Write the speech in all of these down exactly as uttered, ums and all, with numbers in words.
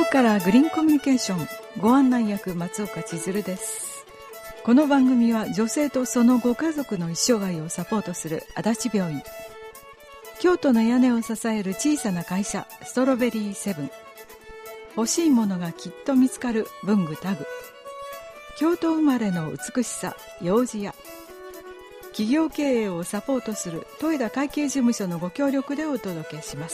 からグリーンコミュニケーションご案内役松岡千鶴です。この番組は女性とそのご家族の一生涯をサポートする足立病院、京都の屋根を支える小さな会社ストロベリーセブン、欲しいものがきっと見つかる文具タグ、京都生まれの美しさ幼児屋、企業経営をサポートする豊田会計事務所のご協力でお届けします。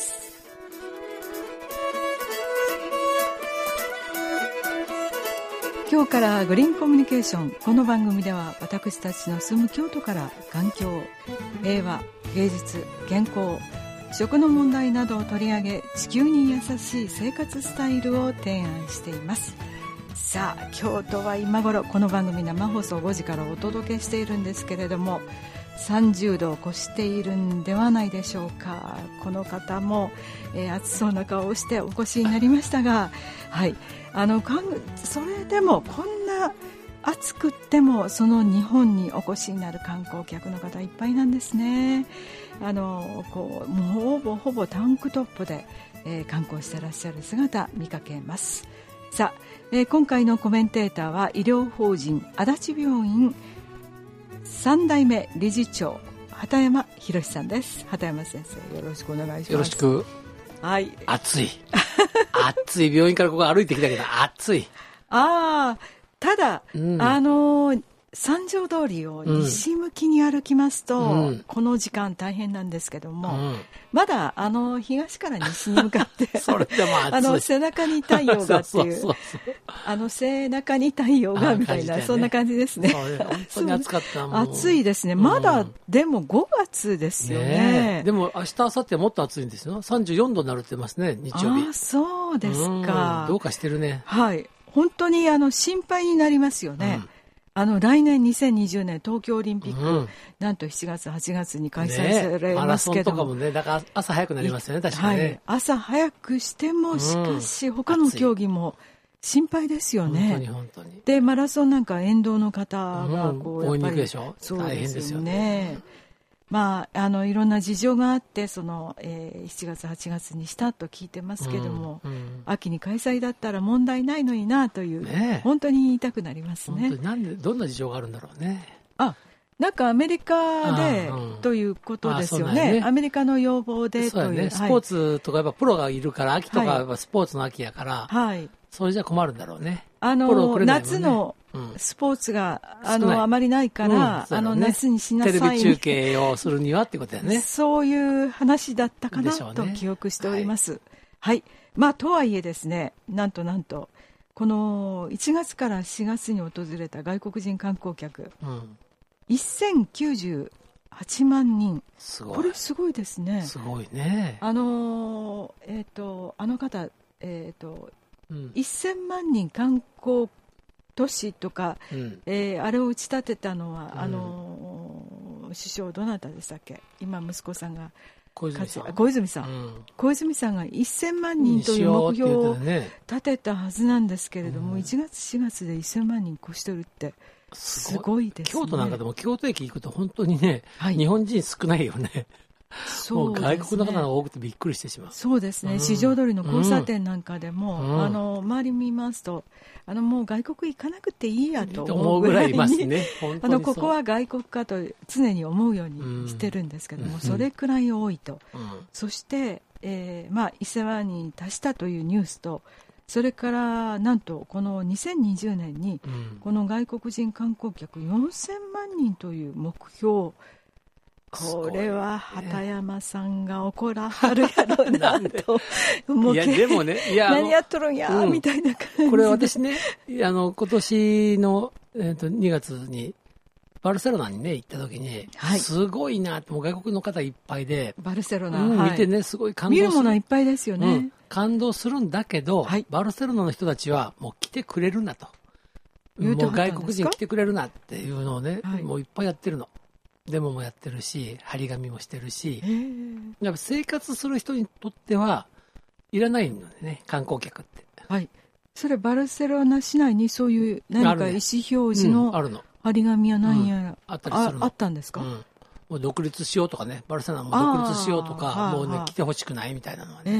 今日からグリーンコミュニケーション。この番組では私たちの住む京都から環境、平和、芸術、健康、食の問題などを取り上げ、地球に優しい生活スタイルを提案しています。さあ、京都は今頃この番組生放送ごじからお届けしているんですけれども、さんじゅうどを越しているんではないでしょうか。この方も、えー、暑そうな顔をしてお越しになりましたが、はい、あのそれでもこんな暑くってもその日本にお越しになる観光客の方いっぱいなんですね。あのこうもうほぼほぼタンクトップで、えー、観光してらっしゃる姿見かけます。さあ、えー、今回のコメンテーターは医療法人足立病院さん代目理事長畑山博さんです。畑山先生、よろしくお願いします。 よろしく。 はい、 暑い暑い、病院からここ歩いてきたけど暑い。 ああ、ただ、うん、あのー、三条通りを西向きに歩きますと、うん、この時間大変なんですけども、うん、まだあの東から西に向かってそれでも暑い、 あの背中に太陽がっていうそうそうそうそう、あの背中に太陽がみたいな、ね、そんな感じですね。 本当に暑かったもん。 暑いですね。まだ、うん、でもごがつですよ ね, ね。 でも明日明後日はもっと暑いんですよ。さんじゅうよんどになるってますね、日曜日。 あ、そうですか、 うん、どうかしてるね。 はい、本当にあの心配になりますよね。うん、あの来年にせんにじゅうねん東京オリンピック、うん、なんとしちがつはちがつに開催されますけども、 ね、マラソンとかもね、だから朝早くなりますよね、確かにね、はい、 朝早くしてもしかし他の競技も心配ですよね。 本当に本当に。 でマラソンなんか沿道の方がこう、 うん、 やっぱり追いに行くでしょ。大変ですよね。 まあ、あのいろんな事情があってその、えー、しちがつはちがつにしたと聞いてますけども、うんうん、秋に開催だったら問題ないのになという、ね、本当に言いたくなりますね。 本当になんでどんな事情があるんだろうね。 あ、なんかアメリカで、うん、ということですよ ね, ねアメリカの要望でという、ね、 スポーツとかやっぱプロがいるから、秋とかやっぱスポーツの秋やから、 はい、 それじゃ困るんだろうね。 あのプロくれないもんね。夏のスポーツが、うん、あのあまりないから、うん、あの夏にしなさい、 テレビ中継をするにはってことだよね。 そういう話だったかな、ね、と記憶しております。はい、はい、まあ、とはいえですね、なんとなんとこのいちがつからしがつに訪れた外国人観光客、うん、せんきゅうじゅうはちまんにん。 すごい。 これすごいですね。 すごいね。 あのえっ、ー、とあの方、えっ、ー、と、うん、せんまんにん観光都市とか、うん、えー、あれを打ち立てたのは、うん、あの首相どなたでしたっけ。今息子さんが小泉さん、 小泉さん、うん、小泉さんがせんまんにんという目標を立てたはずなんですけれども、うん、いちがつしがつでせんまんにん越してるってすごいですね。 京都なんかでも京都駅行くと本当にね、はい、日本人少ないよね。そうですね、もう外国の方が多くてびっくりしてしまう。 そうですね、うん、四条通りの交差点なんかでも、うん、あの周り見ますと、あのもう外国行かなくていいやと思うぐらいに、 思うぐらいいますね。本当にそう。 あのここは外国かと常に思うようにしてるんですけども、うん、それくらい多いと、うん、そして、えーまあ、せんまんにん達したというニュースと、それからなんとこのにせんにじゅうねんにこの外国人観光客よんせんまんにんという目標、これは畑山さんが怒らはるやろうなと思うけど、いやでもね、いや何やっとるんや、うん、みたいな感じで。 これ私ね、あの今年の、えー、とにがつにバルセロナにね行った時に、はい、すごいなって、もう外国の方いっぱいで、 バルセロナ、 うん、 はい、 見てね、すごい感動する。 見るものいっぱいですよね、うん、 感動するんだけど、はい、バルセロナの人たちはもう来てくれるなと、もう外国人来てくれるなっていうのをね、はい、もういっぱいやってるの。デモもやってるし、張り紙もしてるし、やっぱ生活する人にとってはいらないのでね、観光客って。 はい。それバルセロナ市内にそういう何か意思表示の張り紙や何やら、うん、 あったりするの。 あ、あったんですか、うん、 もう独立しようとかね、バルセロナも独立しようとか、もうね、来てほしくないみたいなのはね、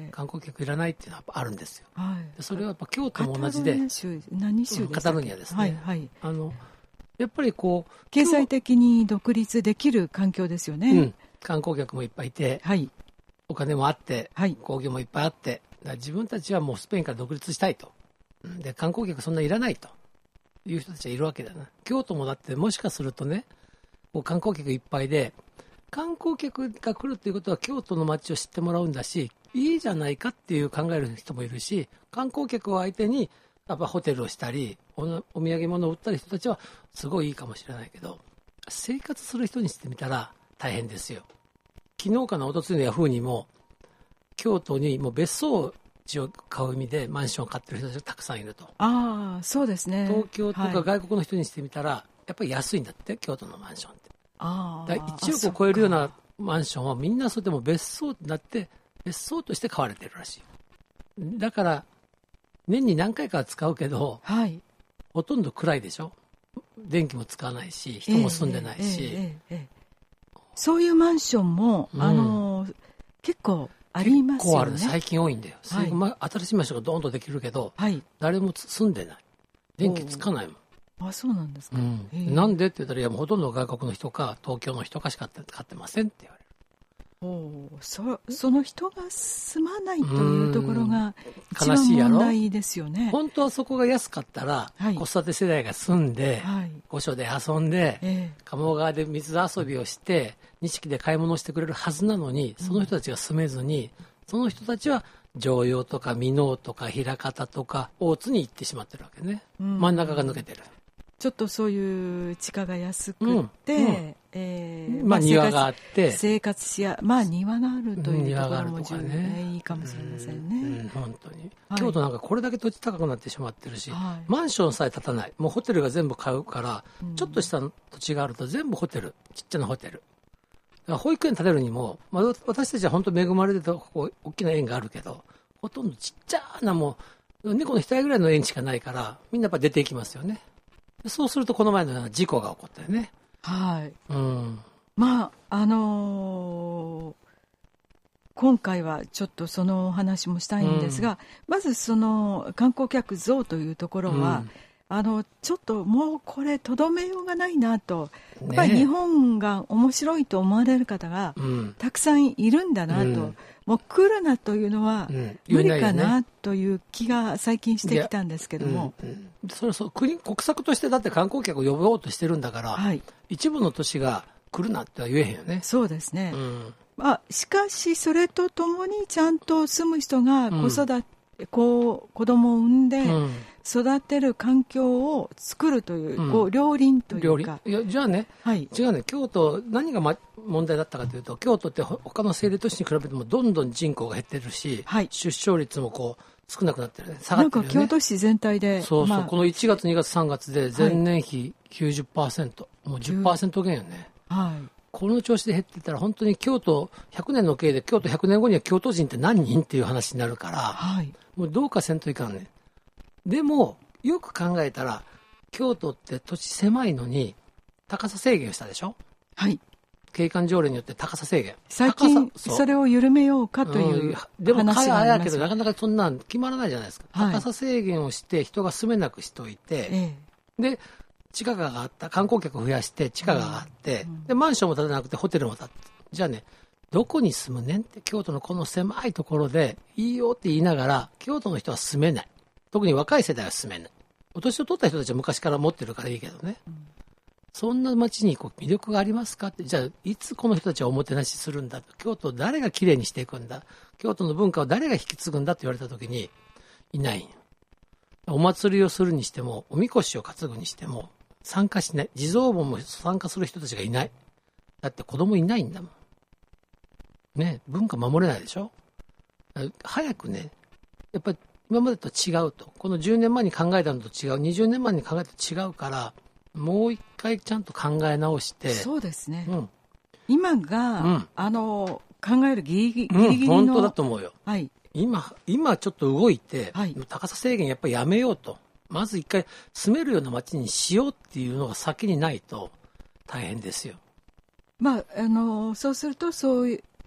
観光客いらないっていうのはあるんですよ、 はい、 それはやっぱ京都も同じで、 何州でしたっけ？ カタルニアですね、 はいはい、 あのやっぱりこう経済的に独立できる環境ですよね、 うん、観光客もいっぱいいて、 はい、 お金もあって、 はい、 工業もいっぱいあって、だから自分たちはもうスペインから独立したいと、で観光客そんないらないという人たちはいるわけだな。京都もだってもしかするとね、こう観光客いっぱいで、観光客が来るということは京都の街を知ってもらうんだし、いいじゃないかっていう考える人もいるし、観光客を相手にやっぱホテルをしたり お, お土産物を売ったり人たちはすごいいいかもしれないけど、生活する人にしてみたら大変ですよ。昨日かな、おとついのヤフーにも京都にもう別荘地を買う意味でマンションを買ってる人たちがたくさんいると。 ああ、そうですね。 東京とか外国の人にしてみたら、はい、やっぱり安いんだって、京都のマンションって。 あだいちおくを超えるようなマンションはみんなそれでも別荘になって別荘として買われてるらしい。だから年に何回かは使うけど、はい、ほとんど暗いでしょ。電気も使わないし人も住んでないし、えーえーえーえー、そういうマンションも、うん、あのー、結構ありますよね。結構ある、 最近多いんだよ、はい、ま、新しいマンションがドーンとできるけど、はい、誰も住んでない、電気つかないもん。 あ、そうなんですか、うん、 なんでって言ったら、いやもうほとんど外国の人か東京の人かしか買ってませんって言われる。 お そ, その人が住まないというところが一番問題ですよね。 本当はそこが安かったら、はい、子育て世代が住んで、はい、御所で遊んで、えー、鴨川で水遊びをして錦で買い物をしてくれるはずなのに、その人たちが住めずに、うん、その人たちは常陽とか箕面とか枚方とか大津に行ってしまってるわけね、うん、真ん中が抜けてる。 ちょっとそういう地価が安くて、うんうん、えーまあ、庭があって生活しや、まあ、庭があるというところも十分、ね、いいかもしれませんね、うんうん、 本当に、はい、京都なんかこれだけ土地高くなってしまってるし、はい、マンションさえ建たない、もうホテルが全部買うから、うん、ちょっとした土地があると全部ホテル、ちっちゃなホテルだから保育園建てるにも、まあ、私たちは本当恵まれててここ大きな園があるけど、ほとんどちっちゃなもう猫の額ぐらいの園しかないから、みんなやっぱ出ていきますよね。そうするとこの前のような事故が起こったよね。 はい、 うん、 まああのー、今回はちょっとそのお話もしたいんですが、うん、まずその観光客増というところは、うん、あのちょっともうこれとどめようがないなと、やっぱり日本が面白いと思われる方がたくさんいるんだなと、うん、もう来るなというのは無理かなという気が最近してきたんですけども、 うんうん、それそう国国策としてだって観光客を呼ぼうとしてるんだから、はい、一部の都市が来るなっては言えへんよね。 そうですね、うん、まあ、しかしそれとともにちゃんと住む人が子育て、うん、こう子供を産んで育てる環境を作るという、うん、こう両輪というか、 いやじゃあね、はい、違うね、京都何が、ま、問題だったかというと、京都って他の政令都市に比べてもどんどん人口が減ってるし、はい、出生率もこう少なくなってるね、下がってるよね。 なんか京都市全体でそうそう、まあ、このいちがつにがつさんがつで前年比 きゅうじゅっパーセント、はい、もう じゅっパーセント 減よね、はい、この調子で減っていったら本当に京都ひゃくねんの経営で京都ひゃくねんごには京都人って何人っていう話になるから、はい、もうどうかせんといかんね。でもよく考えたら京都って土地狭いのに高さ制限したでしょ。はい、景観条例によって高さ制限、 最近 そ, それを緩めようかという話があります、うん、でも早やけどなかなかそんなん決まらないじゃないですか、はい、高さ制限をして人が住めなくしておいて、ええ、で地価が上がった、観光客を増やして地価が上がって、うん、でマンションも建てなくてホテルも建って、じゃあねどこに住むねんって、京都のこの狭いところでいいよって言いながら京都の人は住めない、特に若い世代は住めない。お年を取った人たちは昔から持ってるからいいけどね、うん、そんな街にこう魅力がありますかって、じゃあいつこの人たちはおもてなしするんだ、京都を誰がきれいにしていくんだ、京都の文化を誰が引き継ぐんだって言われた時にいない。お祭りをするにしてもおみこしを担ぐにしても参加しない、地蔵盆も参加する人たちがいない。だって子供いないんだもんね。文化守れないでしょ。早くね、やっぱり今までと違うと、このじゅうねんまえに考えたのと違う、にじゅうねんまえに考えたのと違うから、もう一回ちゃんと考え直して。 そうですね、うん、今が、うん、あの考えるギリギリ、ギリギリの、 うん、本当だと思うよ、 はい、 今, 今ちょっと動いて、はい、高さ制限やっぱりやめようと、まず一回住めるような街にしようっていうのが先にないと大変ですよ。 まあ、あのそうするとそういう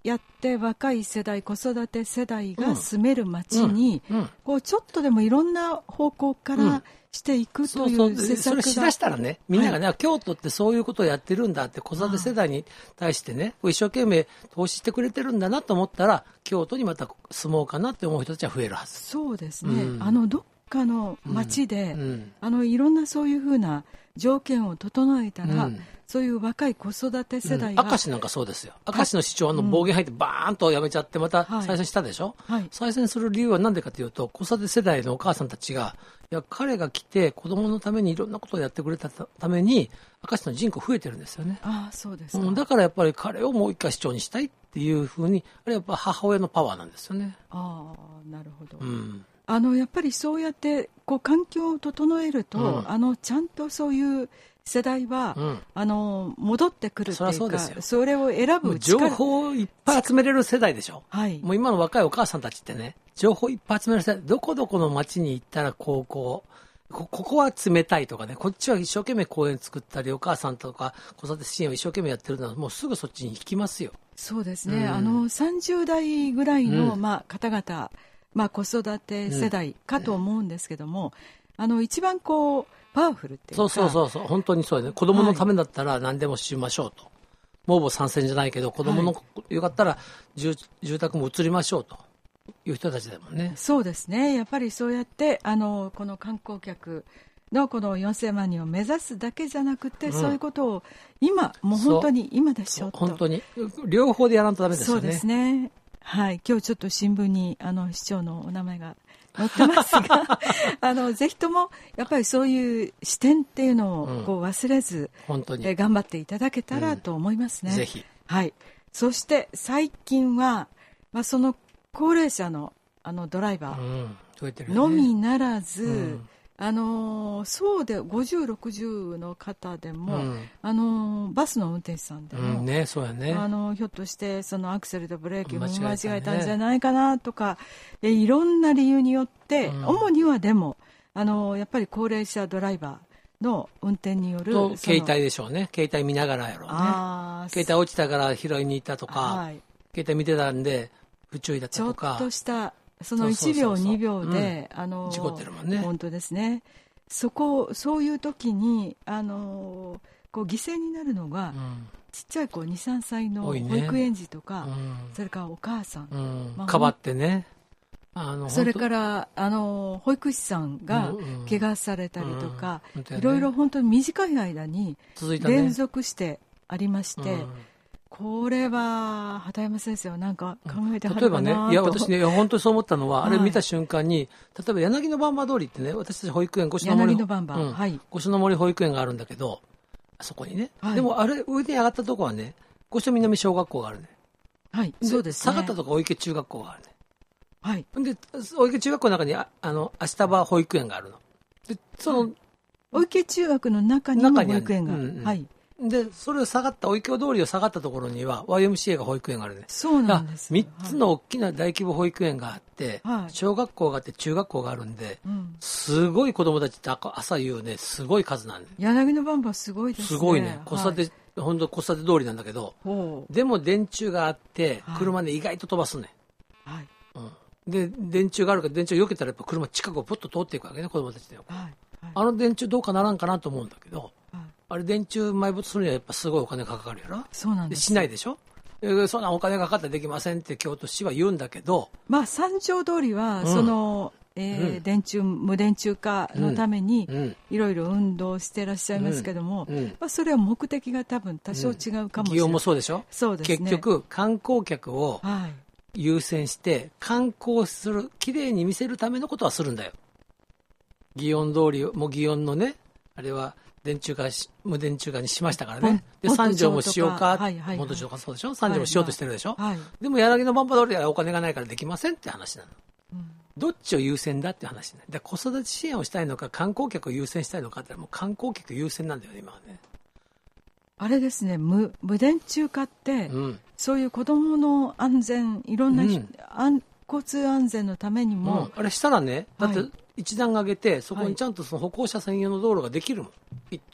やって若い世代、子育て世代が住める街に、 うんうんうん、 こうちょっとでもいろんな方向からしていくという施策が、 それしだしたらね、みんながね、はい、京都ってそういうことをやってるんだって、子育て世代に対してね、一生懸命投資してくれてるんだなと思ったら、京都にまた住もうかなって思う人たちは増えるはず。 そうですね、うん、あのどっかの町で、 うんうん、 あのいろんなそういうふうな条件を整えたら、うん、そういう若い子育て世代が、 うん、明石なんかそうですよ。明石の市長、あの暴言入ってバーンと辞めちゃってまた再選したでしょ、はいはい、再選する理由は何でかというと、子育て世代のお母さんたちが、いや彼が来て子供のためにいろんなことをやってくれたために明石の人口増えてるんですよね。 ああ、そうですか。 うん、だからやっぱり彼をもう一回市長にしたいっていうふうに、あれはやっぱ母親のパワーなんですよね。 ああ、なるほど、 うん、あのやっぱりそうやってこう環境を整えると、うん、あのちゃんとそういう世代は、うん、あの戻ってくるっていうか、 そ, うそ, それを選ぶ力、情報をいっぱい集めれる世代でしょ、 はい、 もう今の若いお母さんたちってね、情報いっぱい集める世代、どこどこの町に行ったら高校、こ, ここは冷たいとかね、こっちは一生懸命公園作ったり、お母さんとか子育て支援を一生懸命やってるのはもうすぐそっちに行きますよ。 そうですね、うん、あのさんじゅう代ぐらいの、うん、まあ、方々、まあ、子育て世代かと思うんですけども、うん、あの一番こうパワフルっていうか、 そうそうそう、本当にそうね、子供のためだったら何でもしましょうと、盲母参戦じゃないけど子供の、はい、よかったら 住, 住宅も移りましょうという人たちだもんね。 そうですね、やっぱりそうやってあのこの観光客のこのよんせんまん人を目指すだけじゃなくて、うん、そういうことを今もう本当に今でしょと、 本当に両方でやらんとダメですよね。 そうですね、はい、今日ちょっと新聞にあの市長のお名前が載ってますがあのぜひともやっぱりそういう視点っていうのをこう忘れず、うん、本当にえ頑張っていただけたらと思いますね、うん、 ぜひ、 はい、そして最近は、まあ、その高齢者の、あのドライバーのみならず、うん、あのそうでごじゅう、ろくじゅうの方でも、うん、あのバスの運転手さんでも、 うんね、そうやね、 あのひょっとしてそのアクセルとブレーキを間違えたんじゃないかなとか、えいろんな理由によって、うん、主にはでもあのやっぱり高齢者ドライバーの運転によると携帯でしょうね、携帯見ながらやろうね、携帯落ちたから拾いに行ったとか、はい、携帯見てたんで不注意だったとか、 ちょっとしたそのいちびょうにびょうで、うん、あの事故ってるもんね。 本当ですね。そこそういう時にあのこう犠牲になるのが、うん、ちっちゃい子に、さんさいの保育園児とか、ね、うん、それからお母さん、 うんまあ、かばってね、あのそれからあの保育士さんが怪我されたりとか、うんうん、いろいろ本当に短い間に連続してありまして、うん、これは畑山先生は何か考えてはるかなと、 例えばね、いや私ね本当にそう思ったのは、はい、あれ見た瞬間に、例えば柳の番場通りってね、私たち保育園、五所の森、 柳の番場、うんはい、 五所の森保育園があるんだけど、あそこにね、はい、でもあれ上に上がったとこはね、五所南小学校があるね、 はい、そうですね、 下がったとこはお池中学校があるね、 はい、 でお池中学校の中にああの足場保育園があるので、その、はい、 お池中学の中にも保育園がある、うんうん、はい、 でそれを下がったお池通りを下がったところには ワイエムシーエー が保育園があるね。 そうなんです。 みっつの大きな大規模保育園があって、はい、小学校があって中学校があるんで、うん、すごい子供たちって朝夕ね、すごい数なんで。 柳の番場すごいですね。 すごいね。子育て、はい、本当子育て通りなんだけど、でも電柱があって車ね、意外と飛ばすね。はい。うん、で電柱があるから電柱を避けたらやっぱ車近くをポッと通っていくわけね、子供たちで。はいはい、あの電柱どうかならんかなと思うんだけど。あれ電柱埋没するにはやっぱすごいお金がかかるやろ。 そうなんです。 しないでしょ。えー、そんなお金がかかったらできませんって京都市は言うんだけど、 まあ三条通りは、うん、その、えーうん、電柱無電柱化のためにいろいろ運動してらっしゃいますけども、うんうん、まあ、それは目的が多分多少違うかもしれない。 祇園もそうでしょ。 そうですね。 結局観光客を優先して観光する、きれいに見せるためのことはするんだよ。祇園通りも祇園のね、あれは電柱化無電柱化にしましたからね。で三条もしようか、はいはいはい、元町とかそうでしょ、三条もしようとしてるでしょ、はいはい、でも柳の番場通りはお金がないからできませんって話なの、うん、どっちを優先だって話なの。で子育て支援をしたいのか観光客を優先したいのかってもう観光客優先なんだよね今はね。 あれですね、 無, 無電柱化って、うん、そういう子どもの安全、いろんな、うん、交通安全のためにも、 うん、あれしたらね、だって、はい、一段上げてそこにちゃんとその歩行者専用の道路ができるもん、はい、 あ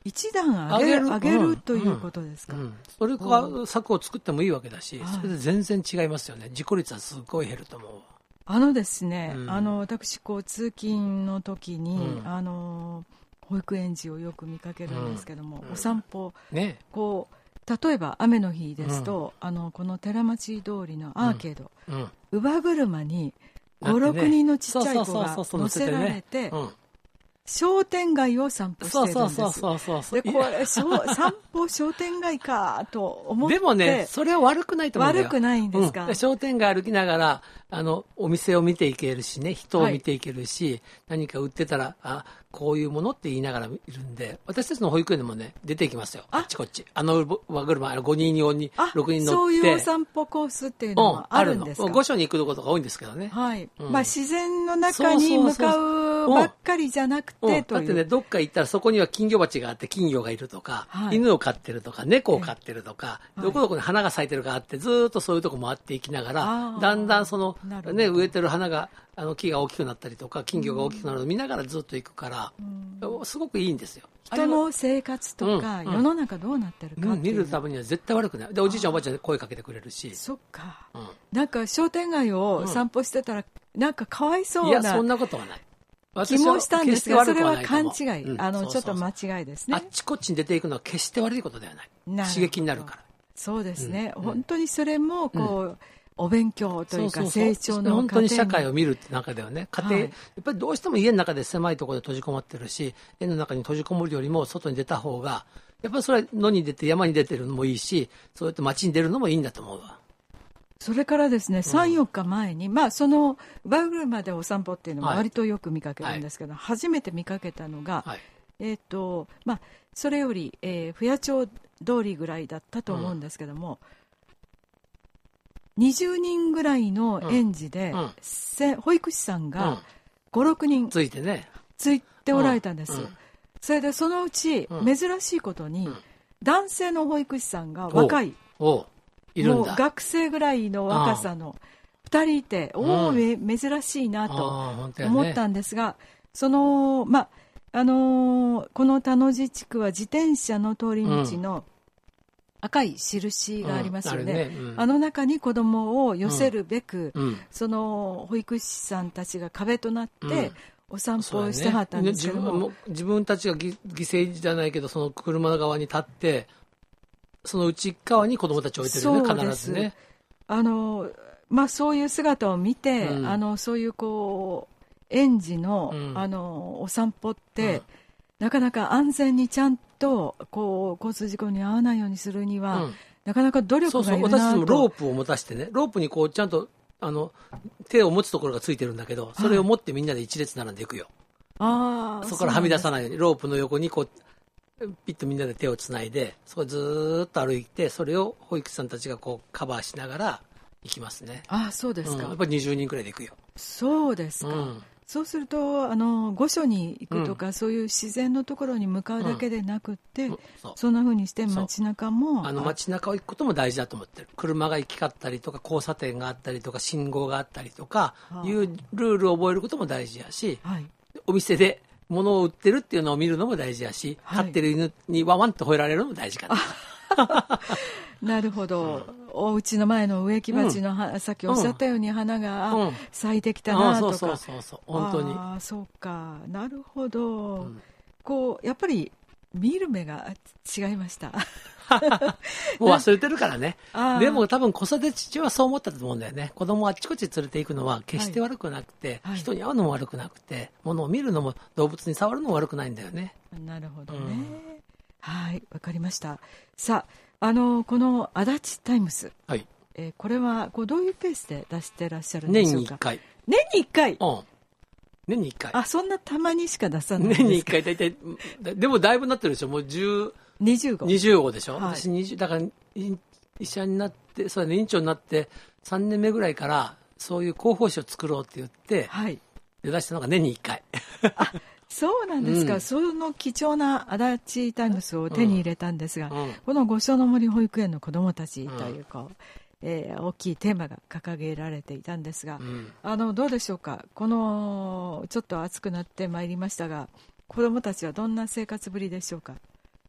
一段上げる、上げる、うん、ということですか、 うんうん、それから策を作ってもいいわけだし、それで全然違いますよね。事故率はすごい減ると思う。 あのですね、うん、あの私こう通勤の時に、うん、あの保育園児をよく見かけるんですけども、うん、お散歩、ね、こう例えば雨の日ですと、うん、あのこの寺町通りのアーケード、うんうん、乳母車にご、ろくにんのちっちゃい子が乗せられて、商店街を散歩してるんです。そうそうそうそうそう。で、これ、散歩商店街かと思って。 でもね、それは悪くないと思うんだよ。 悪くないんですか、 うん、商店街歩きながら、あの、お店を見ていけるしね、人を見ていけるし、はい、何か売ってたら、あ、こういうものって言いながらいるんで、私たちの保育園でもね、出ていきますよ。あっちこっち。あの輪車、ごにん、よにん、ろくにん乗って。 そういうお散歩コースっていうのはあるんですか？ うん、御所に行くことが多いんですけどね。 はい。うん、まあ自然の中に向かうばっかりじゃなくてという。うん、 だってね、どっか行ったらそこには金魚鉢があって金魚がいるとか、はい、犬を飼ってるとか、猫を飼ってるとか、えー、どこどこに花が咲いてるかあって、ずーっとそういうとこ回っていきながら、だんだんその、ね、植えてる花が、あの木が大きくなったりとか金魚が大きくなるのを見ながらずっと行くから、うん、すごくいいんですよ。 人の生活とか、うん、世の中どうなってるかっていう、うん、 見るためには絶対悪くない。でおじいちゃんおばあちゃんで声かけてくれるし。 そっか、うん、なんか商店街を散歩してたら、うん、なんかかわいそうな、いやそんなことはない気もしたんですが、それは勘違い、うん、あのちょっと間違いですね。 あっちこっちに出ていくのは決して悪いことではない。刺激になるから。 そうですね、うん、本当にそれもこう、うん、お勉強というか成長の過程に本当に社会を見るって中ではね、家庭、はい、やっぱりどうしても家の中で狭いところで閉じこもってるし、家の中に閉じこもるよりも外に出た方がやっぱりそれは野に出て山に出てるのもいいし、そうやって街に出るのもいいんだと思うわ。 それからですね、さん、よっかまえに、まあそのバイブルまでお散歩っていうのも割とよく見かけるんですけど、はい、初めて見かけたのが、はい、えっとまあそれより、えー、府谷町通りぐらいだったと思うんですけども、うん、にじゅうにんぐらいの園児で、うん、保育士さんがご、ろくにんついてね、 ついておられたんです、うんうん、それでそのうち、うん、珍しいことに、うん、男性の保育士さんが若い、 おういるんだ。 もう学生ぐらいの若さのふたりいて、うん、おお、珍しいなと思ったんですが、ね、そのまああのー、この田野地地区は自転車の通り道の赤い印がありますよね、うん、あるね、うん、あの中に子供を寄せるべく、うん、その保育士さんたちが壁となってお散歩をしてはったんですけども、 うんね、自分、自分たちが犠牲じゃないけどその車側に立ってその内側に子供たちを置いてるよね、必ずね。 あの、まあ、そういう姿を見て、うん、あのそういうこう園児の、うん、あのお散歩って、うん、なかなか安全にちゃんとこう交通事故に遭わないようにするには、うん、なかなか努力がいるなと。 そうそう、私たちもロープを持たせてね、ロープにこうちゃんとあの手を持つところがついてるんだけど、それを持ってみんなで一列並んでいくよ。ああ、そこからはみ出さないようにロープの横にこうピッとみんなで手をつないで、そこずーっと歩いて、それを保育士さんたちがこうカバーしながら行きますね。 ああ、そうですか、 うん、やっぱりにじゅうにんくらいで行くよ。 そうですか、うん、そうするとあの御所に行くとか、うん、そういう自然のところに向かうだけでなくって、うん、そ, そんな風にして街中もあの街中を行くことも大事だと思ってる。車が行き交ったりとか交差点があったりとか信号があったりとかいうルールを覚えることも大事やし、はい、お店で物を売ってるっていうのを見るのも大事やし、はい、飼ってる犬にワンワンと吠えられるのも大事かな。 なるほど、うん、お家の前の植木鉢の、うん、さっきおっしゃったように花が、うん、咲いてきたなとか、 そうそうそうそう、本当に。 ああ、そうか、なるほど、うん、こうやっぱり見る目が違いました。 もう忘れてるからね。でも多分子育て父はそう思ったと思うんだよね。子供をあっちこっち連れて行くのは決して悪くなくて、はい、人に会うのも悪くなくて、物を見るのも動物に触るのも悪くないんだよね。 なるほどね、うん、はい、わかりました。さあ、あのこの足立タイムス、はい、えー、これはこうどういうペースで出してらっしゃるんでしょうか。 年にいっかい。 年にいっかい、 うん、年にいっかい。 あ、そんなたまにしか出さないんですか。 年にいっかい、大体でもだいぶなってるでしょ。もうじゅうにじゅうご、 にじゅうごでしょ、はい、私にじゅうだから医者になってそうだ、ね、院長になってさんねんめぐらいからそういう広報誌を作ろうって言って、はい、出だしたのが年にいっかい。 あ、そうなんですか、うん、その貴重な足立タイムスを手に入れたんですが、うんうん、この御所の森保育園の子どもたちというか、うん、えー、大きいテーマが掲げられていたんですが、うん、あのどうでしょうか。このちょっと暑くなってまいりましたが、子どもたちはどんな生活ぶりでしょうか。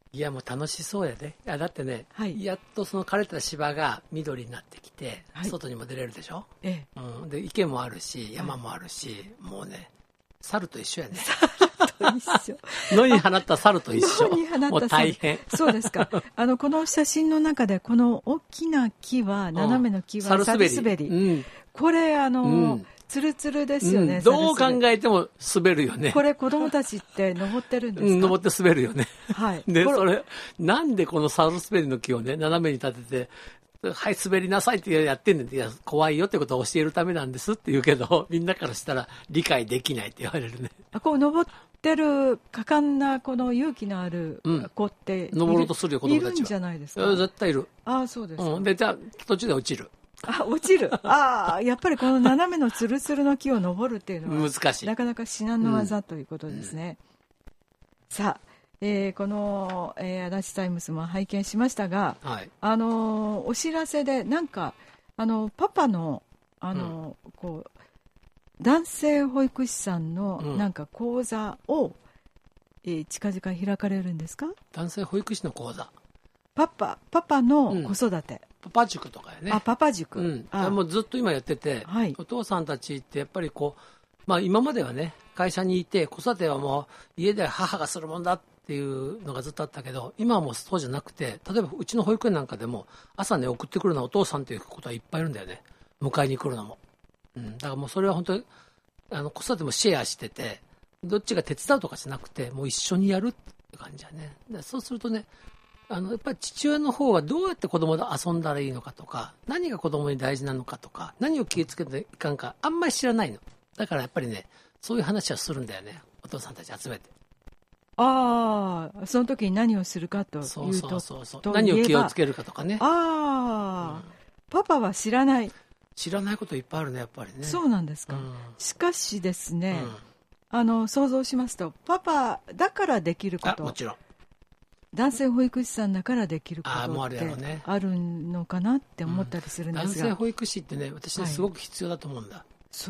いやもう楽しそうやで。だってね、はい、やっとその枯れた芝が緑になってきて、はい、外にも出れるでしょ、ええうん、で池もあるし山もあるし、はい、もうね猿と一緒やね。 猿と一緒。 野に放った猿と一緒。 野に放った猿。 もう大変。 そうですか。あのこの写真の中でこの大きな木は、斜めの木はサルスベリ。うん、これあの、うんツルツルですよね、うん、 どう考えても滑るよね。 これ子供たちって登ってるんですか？うん、 登って滑るよね。 はい。 で、それ、なんでこのサルスベリの木をね、斜めに立てて、はい、滑りなさいってやってんねん。いや、怖いよってことを教えるためなんですって言うけど、みんなからしたら理解できないって言われるね。 あ、こう登ってる果敢なこの勇気のある子っている、 うん、登ろうとするよ、子供たちは。 いるんじゃないですか？ 絶対いる。 ああ、そうですか。 うん、で、じゃあ、途中で落ちる。 あ、落ちる。ああ、やっぱりこの斜めのツルツルの木を登るっていうのは難しい。 なかなか至難の技ということですね。うん、さあ、えー、この、えー、足立タイムスも拝見しましたが、はい、あのお知らせでなんかあのパパのあの、うん、こう男性保育士さんのなんか講座を、うんえー、近々開かれるんですか？ 男性保育士の講座。 パパパパの子育て。うんパパ塾とかやね。 あ、パパ塾。 うん。あもうずっと今やってて、はい、お父さんたちってやっぱりこう、まあ今まではね、会社にいて子育てはもう家で母がするもんだっていうのがずっとあったけど、今はもうそうじゃなくて、例えばうちの保育園なんかでも朝ね送ってくるのはお父さんということはいっぱいいるんだよね。迎えに来るのも。うん。だからもうそれは本当にあの子育てもシェアしてて、どっちが手伝うとかじゃなくて、もう一緒にやるって感じだね。でそうするとね。あのやっぱり父親の方はどうやって子供と遊んだらいいのかとか何が子供に大事なのかとか何を気をつけていかんかあんまり知らないのだからやっぱりねそういう話はするんだよねお父さんたち集めてああその時に何をするかというとそうそうそうそう何を気をつけるかとかねああ、うん、パパは知らない知らないこといっぱいあるねやっぱりねそうなんですか、うん、しかしですね、うん、あの想像しますとパパだからできることあもちろん男性保育士さんだからできることあもうあってるやろうねあるのかなって思ったりするんですが、 うん、男性保育士ってね私ねすごく必要だと思うんだ、はい、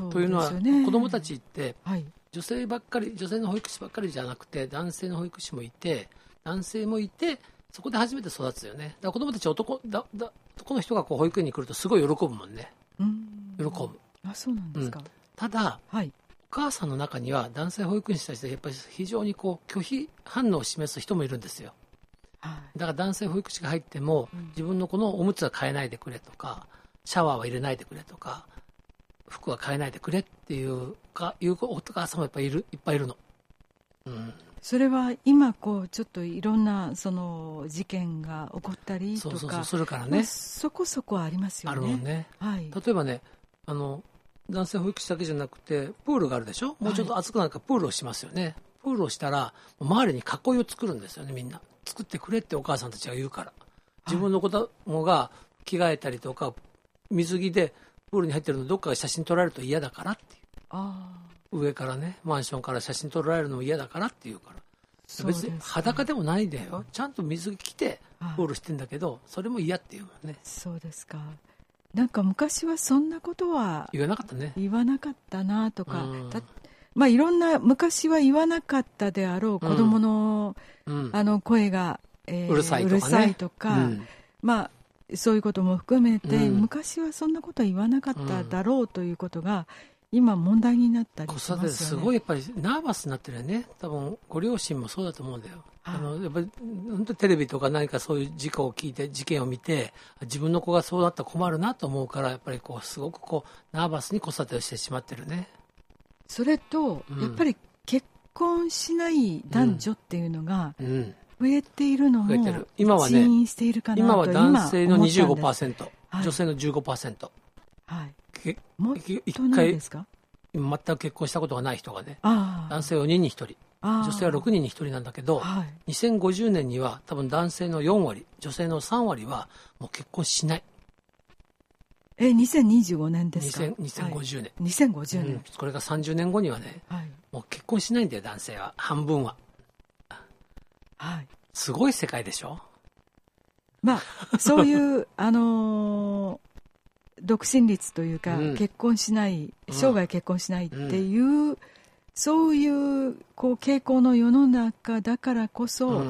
というのは子どもたちって、はい、女性ばっかり女性の保育士ばっかりじゃなくて男性の保育士もいて男性もいてそこで初めて育つよねだから子どもたち 男, だだ男の人がこう保育園に来るとすごい喜ぶもんねうん喜ぶあそうなんですか、うん、 ただ、はい、お母さんの中には男性保育士に対してやっぱり非常にこう拒否反応を示す人もいるんですよだから男性保育士が入っても、うん、自分の子のおむつは変えないでくれとかシャワーは入れないでくれとか服は変えないでくれっていうかいうお母さんもやっぱりいるいっぱいいるの、うん、 それは今こうちょっといろんなその事件が起こったりとかそうそうそうするからね、まあ、 そこそこありますよねあるもんね、はい、例えばねあの男性保育士だけじゃなくてプールがあるでしょもうちょっと暑くなるからプールをしますよね、はい、プールをしたら周りに囲いを作るんですよねみんな作ってくれってお母さんたちが言うから自分の子供が着替えたりとか水着でプールに入ってるのどっかが写真撮られると嫌だからっていうあ上からねマンションから写真撮られるのも嫌だからって言うから別に裸でもないんだよちゃんと水着着てプールしてんだけどそれも嫌っていうもんねそうですかなんか昔はそんなことは言わなかったね言わなかったなとか、うん、たまあいろんな昔は言わなかったであろう子供の、うんうん、あの声が、えー、 うるさいとか、ね、 うるさいとか、うん、まあそういうことも含めて、うん、昔はそんなことは言わなかっただろうということが、今問題になったりしますよね。 子育てすごいやっぱりナーバスになってるよね。多分ご両親もそうだと思うんだよ。あのやっぱり本当テレビとか何かそういう事故を聞いて事件を見て自分の子がそうなったら困るなと思うからやっぱりこうすごくこうナーバスに子育てをしてしまってるね。 それと、うん、やっぱり結婚しない男女っていうのが増えているのも今はね、 起因しているかなと今は男性の にじゅうごパーセント、はい、女性の じゅうごパーセント、 はい、もっとないですか？ 全く結婚したことがない人がね男性よにんにひとり女性はろくにんにひとりなんだけど、はい、にせんごじゅうねんには多分男性のよんわり女性のさんわりはもう結婚しない。 えにせんにじゅうごねんですか？ にせんごじゅうねん、 はい、にせんごじゅうねん、うん、 これがさんじゅうねんごにはね、はい、もう結婚しないんだよ男性は半分は、はい、すごい世界でしょ。 まあそういうあのー、独身率というか、うん、結婚しない生涯結婚しないっていう、うん、そういう、こう傾向の世の中だからこそ、うん、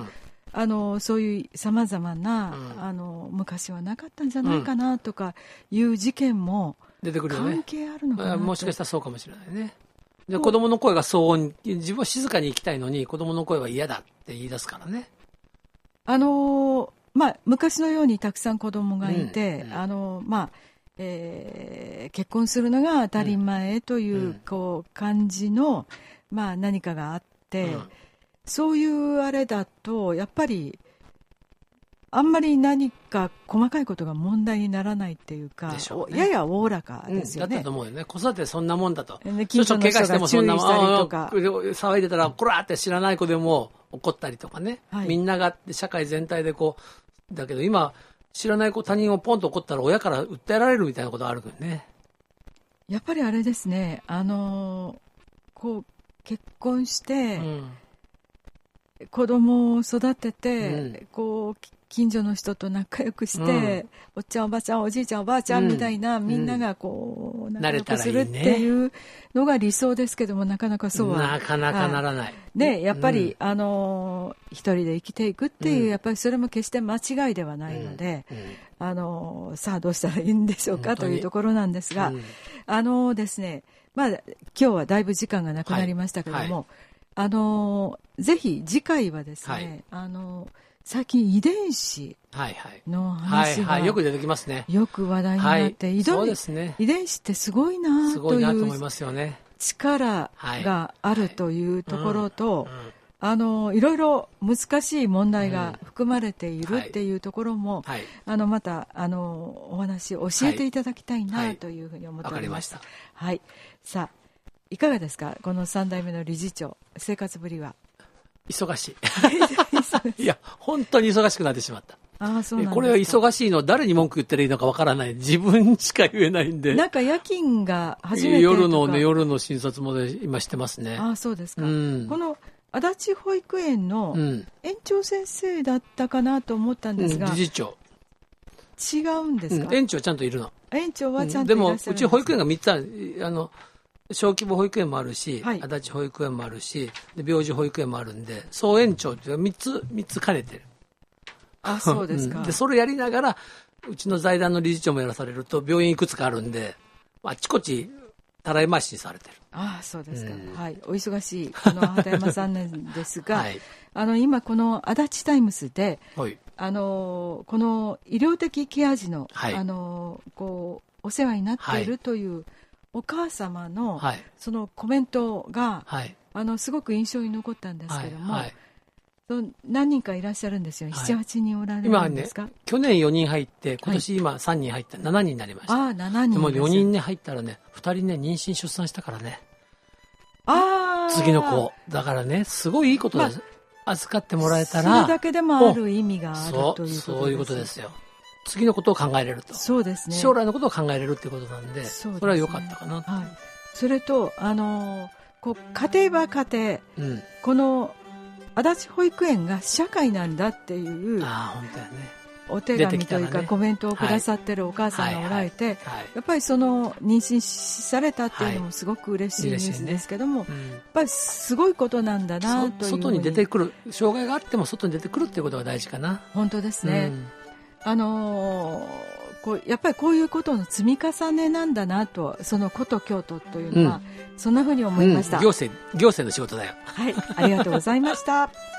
あのそういうさまざまな、うん、あの昔はなかったんじゃないかなとかいう事件も出てくるよね。 関係あるのかなと。 もしかしたらそうかもしれないね。で子供の声が騒音、自分は静かに生きたいのに子供の声は嫌だって言い出すからね。 あのまあ、昔のようにたくさん子供がいて、うんうん、あのまあえー、結婚するのが当たり前という、うん、こう感じの、まあ、何かがあって、うん、そういうあれだとやっぱりあんまり何か細かいことが問題にならないっていうか、ね、ややおおらかですよね、 うん、だったと思うよね。子育てそんなもんだと、 ね、近所の人が注意したりとか騒いでたらこらーって知らない子でも怒ったりとかね、はい、みんなが社会全体でこうだけど今知らない子他人をポンと怒ったら親から訴えられるみたいなことあるけどね。 やっぱりあれですね、あのこう結婚して、うん、子供を育てて、うん、こう近所の人と仲良くして、うん、おっちゃんおばちゃんおじいちゃんおばあちゃんみたいな、うん、みんながこう、うん、仲良くするっていうのが理想ですけども、なかなかそうはなかなかならない。 でやっぱり、うん、あの一人で生きていくっていう、うん、やっぱりそれも決して間違いではないので、うんうん、あのさあどうしたらいいんでしょうかというところなんですが、うん、あのですね、まあ今日はだいぶ時間がなくなりましたけども、はいはい、あのぜひ次回はですね、はい、あの最近遺伝子の話がよく出てきますね。よく話題になって、はい、そうですね、遺伝子ってすごいなという力があるというところと、はいうんうん、あのいろいろ難しい問題が含まれているっていうところも、うんはい、あのまたあのお話を教えていただきたいなというふうに思っております。はい、はい、さあいかがですか、このさん代目の理事長、生活ぶりは。 忙しいいや本当に忙しくなってしまった。 ああ、そうなんですか。 これは忙しいの誰に文句言ったらいいのかわからない、自分しか言えないんで。 なんか夜勤が初めてとか夜のね、夜の診察もで今してますね。 ああ、そうですか、うん、この足立保育園の園長先生だったかなと思ったんですが、 うん、理事長違うんですか、 うん、園長ちゃんといるの。 園長はちゃんといらっしゃるんですか。 でもうち保育園がみっつある、あの小規模保育園もあるし、はい、足立保育園もあるし、で病児保育園もあるんで、総園長ってみっつみっつ兼ねてる。 あ、そうですか、 うん、でそれやりながらうちの財団の理事長もやらされると病院いくつかあるんで、あちこちたらい回しにされてる。 ああ、そうですか、うん、はい、お忙しいこの畑山さんなんですが、はい、あの今この足立タイムスで、はい、あのこの医療的ケア児の、はい、あのこうお世話になっているという、はい、お母様の、はい、そのコメントが、はい、あのすごく印象に残ったんですけども、はいはい、その何人かいらっしゃるんですよ、はい、ななはちにんおられるんですか。 今ね、去年よにん入って今年今さんにん入った、はい、しちにんになりました。 あ、しちにんでもよにんね入ったらね、ふたりね妊娠出産したからね。 あ、 次の子だからね、すごいいいことです、まあ、預かってもらえたらそれだけでもある意味があるということです。 そういうことですよ。次のことを考えれると。 そうですね、 将来のことを考えれるっていうことなんで、そ, で、ね、それは良かったかなと、はい、 それとあのこう家庭は家庭、うん、この足立保育園が社会なんだっていうあ本当や、ね、 お手紙というか、ね、コメントをくださってるお母さんがおられて、はいはいはいはい、やっぱりその妊娠されたっていうのもすごく嬉しいニュースですけども、はいねうん、やっぱりすごいことなんだなという。 外に出てくる、障害があっても外に出てくるっていうことが大事かな。 本当ですね、うんあのー、こうやっぱりこういうことの積み重ねなんだなと、そのこと京都というのは、うん、そんなふうに思いました、 うん、行政、行政の仕事だよ。 はい、ありがとうございました。